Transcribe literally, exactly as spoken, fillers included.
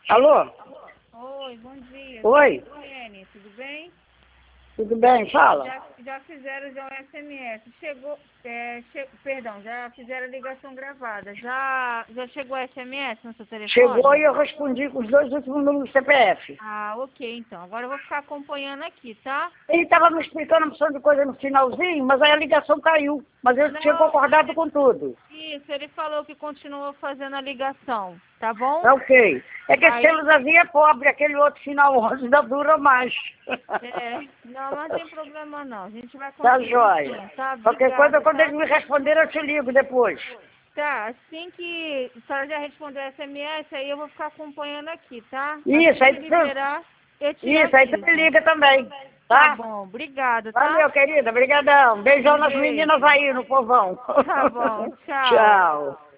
Alô? Oi, bom dia. Oi? Oi, tudo bem? Tudo bem? Fala. Já, já fizeram já o S M S. Chegou, é, che, perdão, já fizeram a ligação gravada. Já, já chegou o S M S no seu telefone? Chegou e eu respondi com os dois últimos números do C P F. Ah, ok, então. Agora eu vou ficar acompanhando aqui, tá? Ele estava me explicando uma opção de coisa no finalzinho, mas aí a ligação caiu. Mas eu Não, tinha concordado com tudo. Isso, ele falou que continuou fazendo a ligação, tá bom? É ok. É que esse Aí- celularzinho é pobre, aquele outro final onze ainda dura mais. É, não, mas não tem problema não. A gente vai Tá conseguir jóia. sim, tá? Qualquer coisa, Obrigada, quando tá? ele me responder, eu te ligo depois. Tá, assim que a senhora já responder S M S, aí eu vou ficar acompanhando aqui, tá? Isso, assim aí que tu, liberar, eu te isso, aí tu aviso. me liga também. Tá Tá? bom, obrigada, tá? Valeu, querida. Obrigadão. Beijão Um nas beijo. meninas aí no povão. Tá bom, tchau. Tchau.